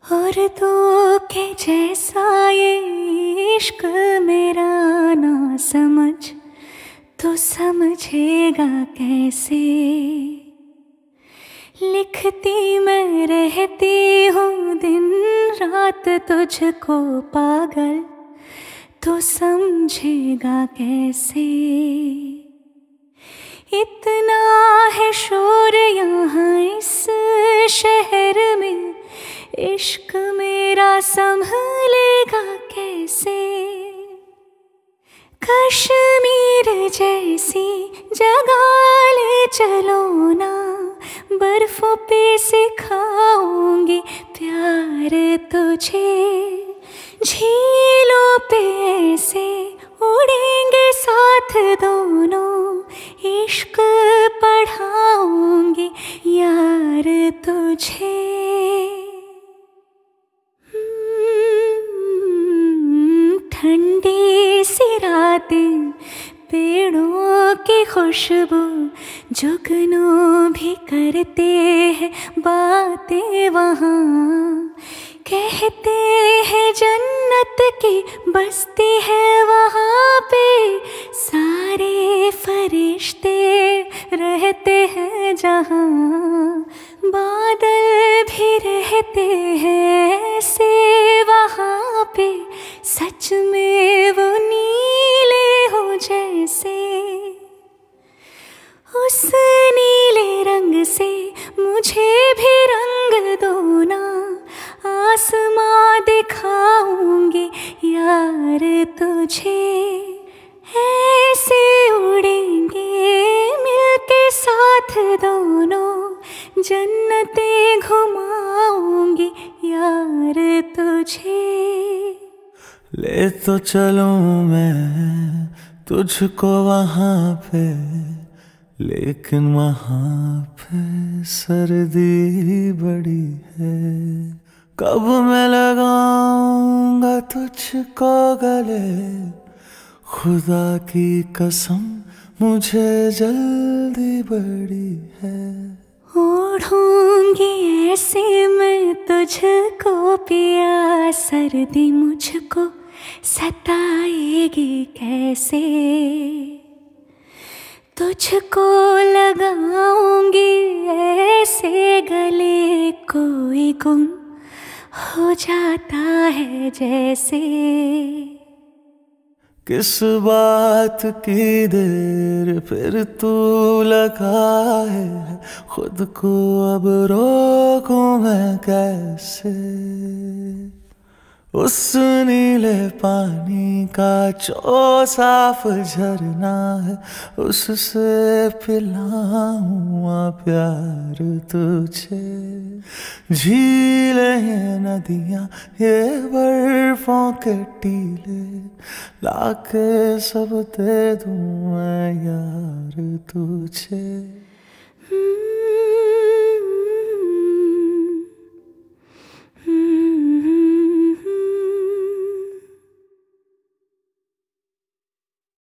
और तो के जैसा ये इश्क मेरा ना समझ तो समझेगा कैसे। लिखती मैं रहती हूँ दिन रात तुझको पागल, तो समझेगा कैसे। इतना है शोर यहाँ इस शहर में, इश्क मेरा संभलेगा कैसे। कश्मीर जैसी जगह ले चलो ना, बर्फों पे सिखाऊंगी प्यार तुझे। झीलों पे ऐसे उड़ेंगे साथ दोनों, इश्क पढ़ाऊंगी यार तुझे। ठंडी सी रातें, पेड़ों की खुशबू, जुगनू भी करते हैं बातें वहाँ। कहते हैं जन्नत की बस्ती है वहाँ पे, सारे फरिश्ते रहते हैं जहाँ। बादल भी रहते हैं ऐसे वहाँ पे, सच में वो नीले हो जैसे। उस नीले रंग से मुझे भी रंग दो ना, आसमां दिखाऊंगी यार तुझे। ऐसे उड़ेंगे मिलके साथ दोनों, जन्नतें घुमाऊंगी यार तुझे। ले तो चलूं मैं तुझको वहाँ पे, लेकिन वहाँ पे सर्दी बड़ी है। कब मैं लगाऊंगा तुझको गले, खुदा की कसम मुझे जल्दी बड़ी है। ओढ़ूंगी ऐसे मैं तुझको पिया, सर्दी मुझको सताएगी कैसे। तुझको लगाऊंगी ऐसे गले, कोई गुम हो जाता है जैसे। किस बात की देर फिर तू लगा है, खुद को अब रोकूं मैं कैसे। उस नीले पानी का जो साफ झरना है, उससे पिलाऊं प्यार तुझे। झीलें ये नदियाँ ये बर्फों के टीले, लाके सब दे दूं मैं यार तुझे।